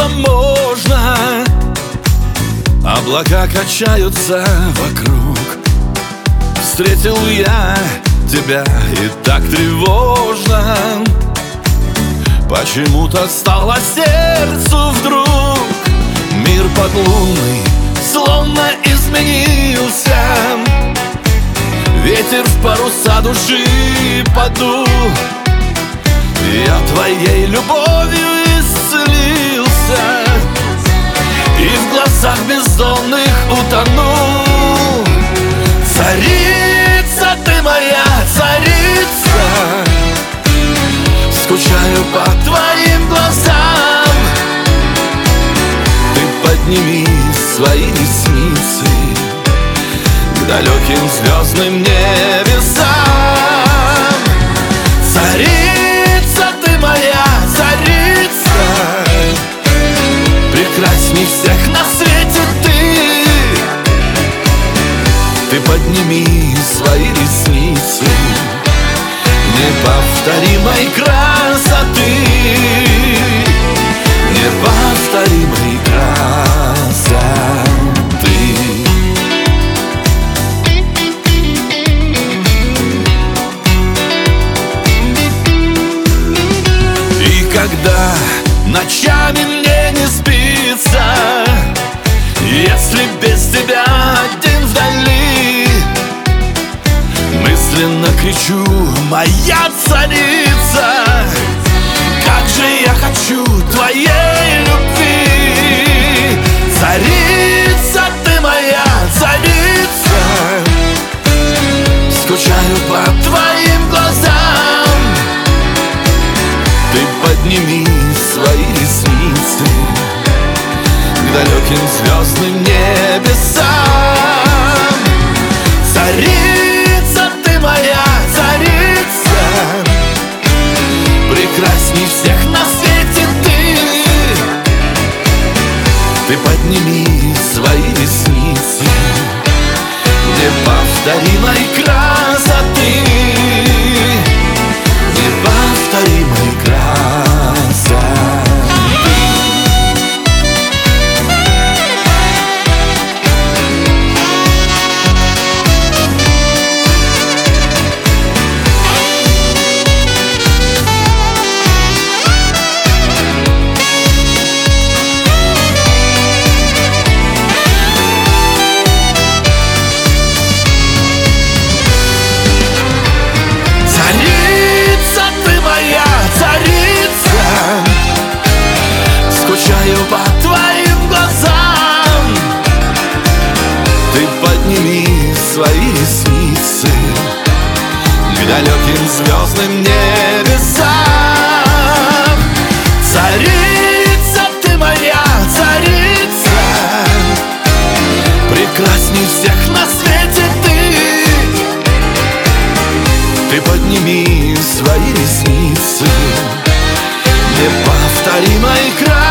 что можно. Облака качаются вокруг. Встретил я тебя, и так тревожно. Почему-то стало сердцу вдруг. Мир подлунный словно изменился. Ветер в паруса души подул. Я твоей любовью исцелился, и в глазах бездонных утонул. Царица, ты моя царица, скучаю по твоим глазам. Ты подними свои ресницы к далеким звездным небесам. Царица, ты моя царица, прекрасней всех на свете ты. Ты подними свои ресницы неповторимой красоты, неповторимой красоты. И когда ночами мне не спится, если без тебя один вдали, мысленно кричу: моя царица, как же я хочу твоей любви. Царица, ты моя царица, скучаю по твоим глазам. Ты подними свои ресницы к далеким звездным небесам. Царица, ты моя царица, прекрасней всех на свете ты. Ты подними свои ресницы неповторимой красоты, неповторимой красоты. Скучаю по твоим глазам. Ты подними свои ресницы к далеким звездным небесам. Царица, ты моя царица, прекрасней всех на свете ты. Ты подними свои ресницы неповторимой красоты,